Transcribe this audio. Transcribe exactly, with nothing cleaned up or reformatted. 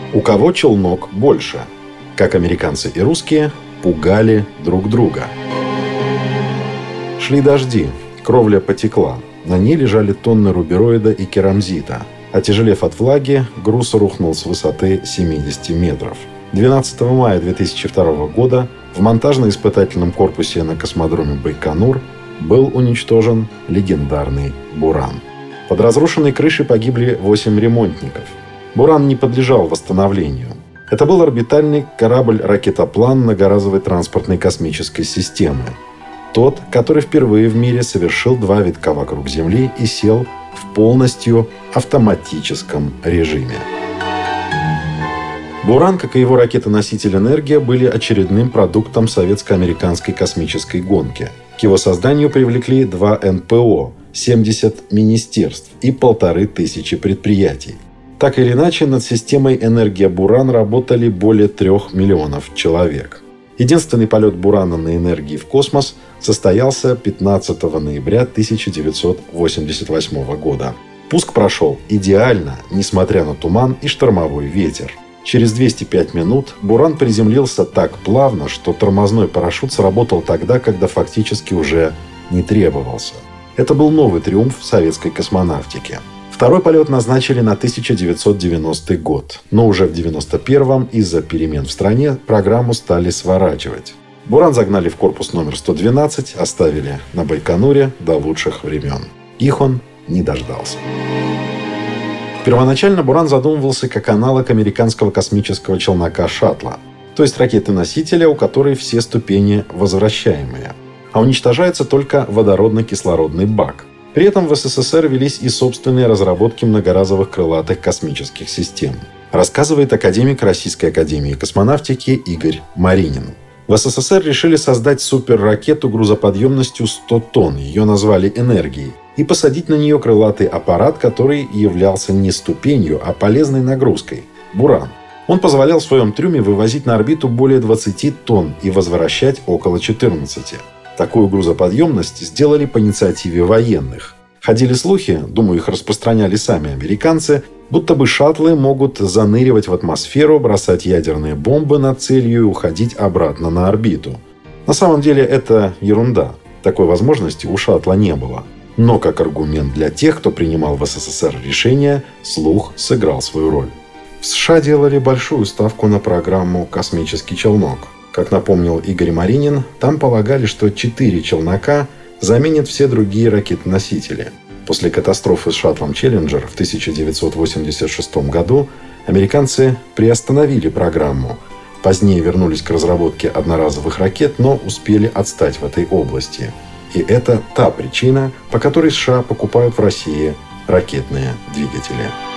У кого челнок больше? Как американцы и русские пугали друг друга. Шли дожди, кровля потекла. На ней лежали тонны рубероида и керамзита. Отяжелев от влаги, груз рухнул с высоты семидесяти метров. двенадцатого мая две тысячи второго года в монтажно-испытательном корпусе на космодроме Байконур был уничтожен легендарный «Буран». Под разрушенной крышей погибли восемь ремонтников. «Буран» не подлежал восстановлению. Это был орбитальный корабль-ракетоплан многоразовой транспортной космической системы. Тот, который впервые в мире совершил два витка вокруг Земли и сел в полностью автоматическом режиме. «Буран», как и его ракета-носитель «Энергия», были очередным продуктом советско-американской космической гонки. К его созданию привлекли два эн пэ о, семьдесят министерств и полторы тысячи предприятий. Так или иначе, над системой «Энергия Буран» работали более трех миллионов человек. Единственный полет «Бурана» на «Энергии» в космос состоялся пятнадцатого ноября тысяча девятьсот восемьдесят восьмого года. Пуск прошел идеально, несмотря на туман и штормовой ветер. Через двести пять минут «Буран» приземлился так плавно, что тормозной парашют сработал тогда, когда фактически уже не требовался. Это был новый триумф советской космонавтики. Второй полет назначили на тысяча девятьсот девяностый год, но уже в девяносто первом из-за перемен в стране программу стали сворачивать. «Буран» загнали в корпус номер сто двенадцать, оставили на Байконуре до лучших времен. Их он не дождался. Первоначально «Буран» задумывался как аналог американского космического челнока «Шаттла», то есть ракеты-носителя, у которой все ступени возвращаемые, а уничтожается только водородно-кислородный бак. При этом в эс эс эс эр велись и собственные разработки многоразовых крылатых космических систем, рассказывает академик Российской академии космонавтики Игорь Маринин. В эс эс эс эр решили создать суперракету грузоподъемностью сто тонн, ее назвали «Энергией», и посадить на нее крылатый аппарат, который являлся не ступенью, а полезной нагрузкой – «Буран». Он позволял в своем трюме вывозить на орбиту более двадцати тонн и возвращать около четырнадцати. Такую грузоподъемность сделали по инициативе военных. Ходили слухи, думаю, их распространяли сами американцы, будто бы шаттлы могут заныривать в атмосферу, бросать ядерные бомбы над целью и уходить обратно на орбиту. На самом деле это ерунда. Такой возможности у шаттла не было. Но как аргумент для тех, кто принимал в эс эс эс эр решения, слух сыграл свою роль. В США делали большую ставку на программу «Космический челнок». Как напомнил Игорь Маринин, там полагали, что четыре челнока заменят все другие ракеты-носители. После катастрофы с шаттлом «Челленджер» в тысяча девятьсот восемьдесят шестом году американцы приостановили программу. Позднее вернулись к разработке одноразовых ракет, но успели отстать в этой области. И это та причина, по которой США покупают в России ракетные двигатели.